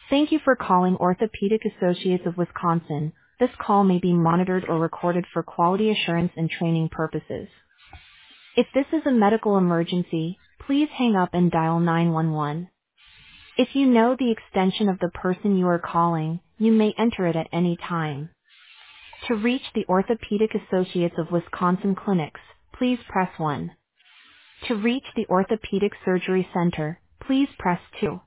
Thank you for calling Orthopedic Associates of Wisconsin. This call may be monitored or recorded for quality assurance and training purposes. If this is a medical emergency, please hang up and dial 911. If you know the extension of the person you are calling, you may enter it at any time. To reach the Orthopedic Associates of Wisconsin clinics, please press 1. To reach the Orthopedic Surgery Center, please press 2.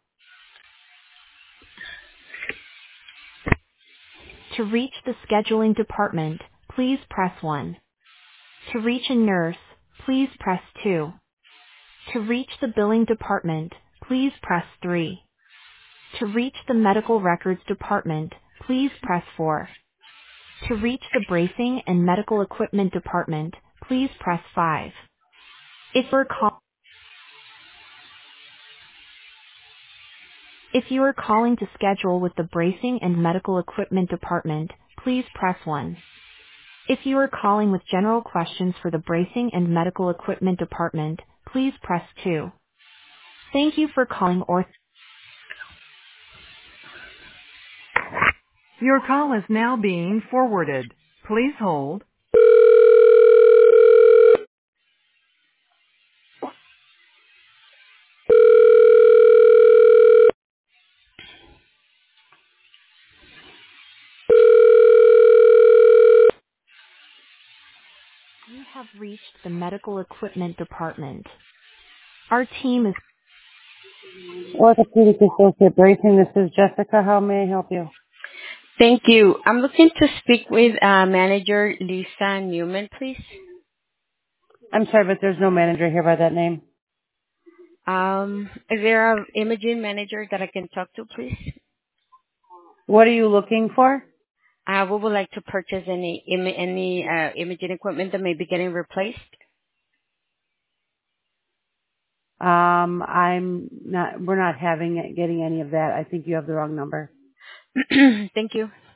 To reach the scheduling department, please press 1. To reach a nurse, please press 2. To reach the billing department, please press 3. To reach the medical records department, please press 4. To reach the bracing and medical equipment department, please press 5. If you are calling to schedule with the bracing and medical equipment department, please press 1. If you are calling with general questions for the bracing and medical equipment department, please press 2. Thank you for calling Your call is now being forwarded. Please hold. You have reached the medical equipment department. Our team is Orthopedic Associate Bracing. This is Jessica. How may I help you? Thank you. I'm looking to speak with manager Lisa Newman, please. I'm sorry, but there's no manager here by that name. Is there an imaging manager that I can talk to, please? What are you looking for? We would like to purchase any imaging equipment that may be getting replaced. We're not getting any of that. I think you have the wrong number. Thank you.